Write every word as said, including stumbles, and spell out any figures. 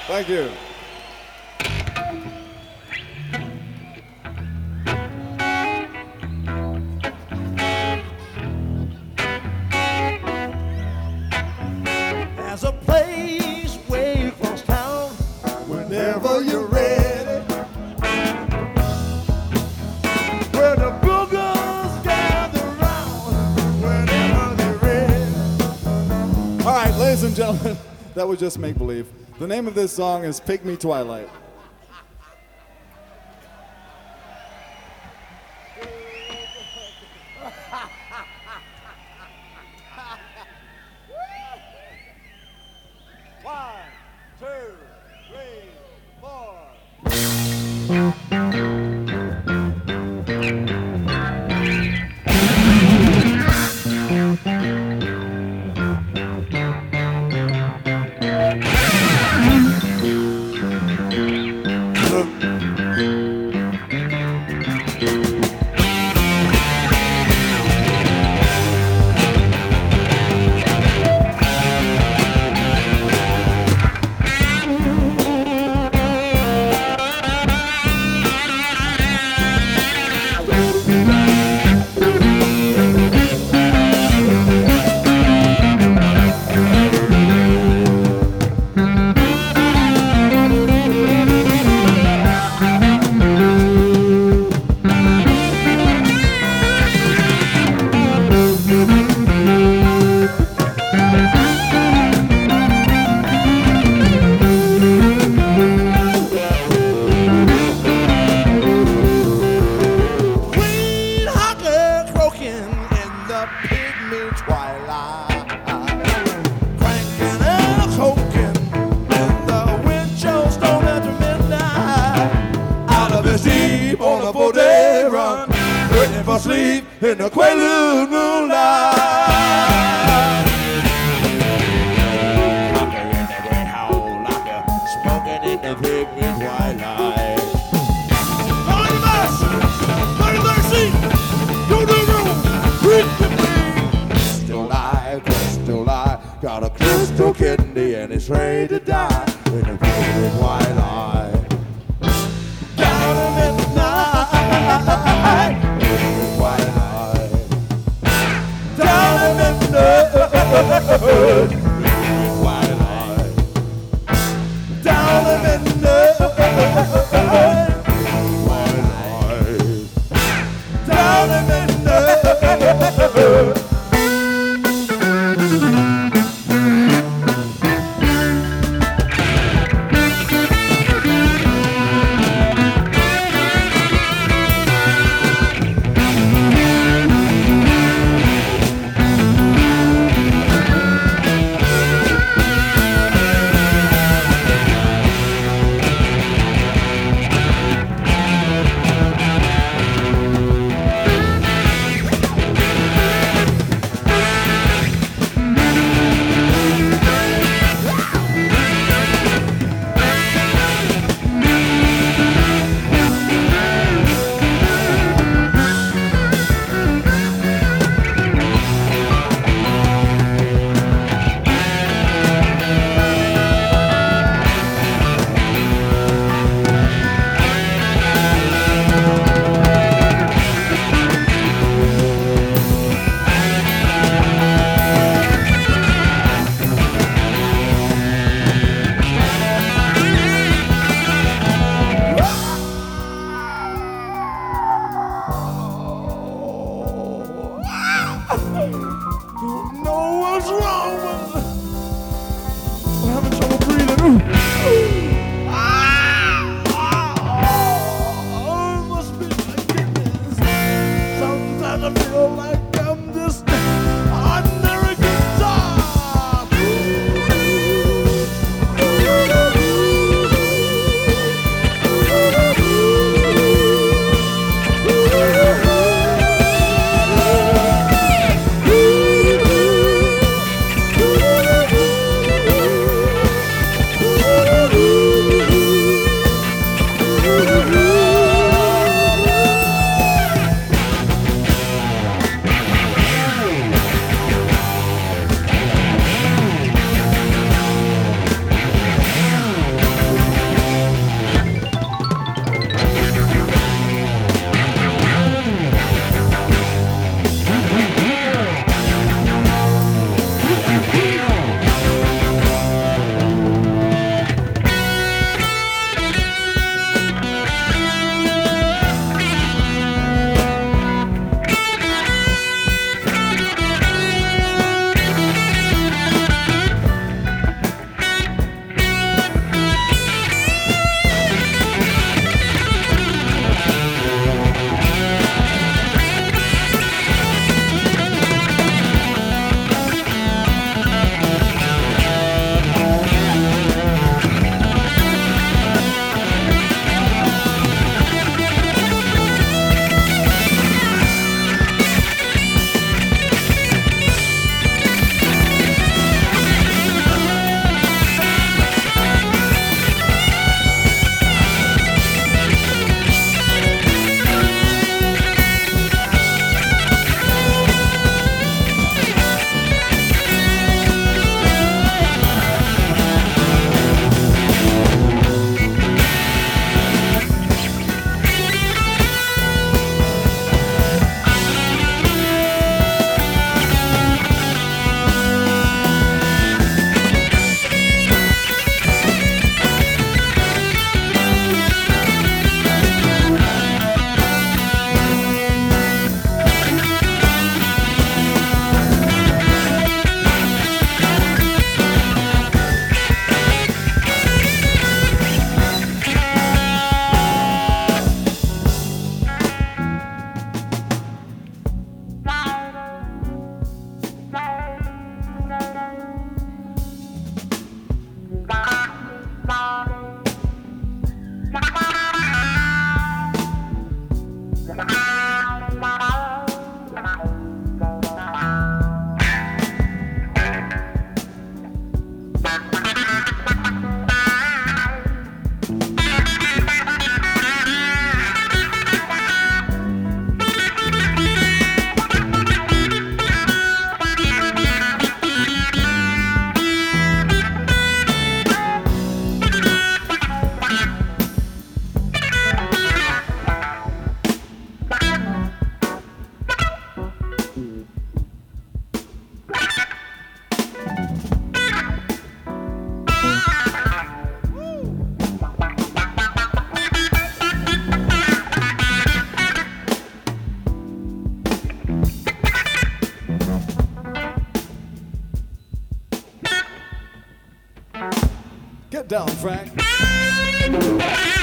Thank you. There's a place way across town whenever you're ready, where the boogers gather round whenever they're ready. All right, ladies and gentlemen, that was just make believe. The name of this song is Pygmy Twilight. One, two, three, four. Queen Hawker croaking in the pygmy twilight, cranking and croaking in the wind chill stone after midnight. Out of his deep on a four-day run, waiting for sleep in the Quaalude moonlight. Locker in the greyhound locker, smoking in the pygmy twilight. Lord of mercy, Lord of mercy, go to the room, read the thing. Crystal eye, crystal eye, got a crystal kidney and it's ready to die in the pygmy twilight. Down at midnight, pygmy twilight. Down at midnight, pygmy twilight. Down at midnight, down at midnight. Don't know what's wrong with me. I'm having trouble breathing. Ooh. Ah! Ah! Oh, it must be my kidneys. Sometimes I feel like I'm just ordinary guitar. Ooh. Get down, Frank.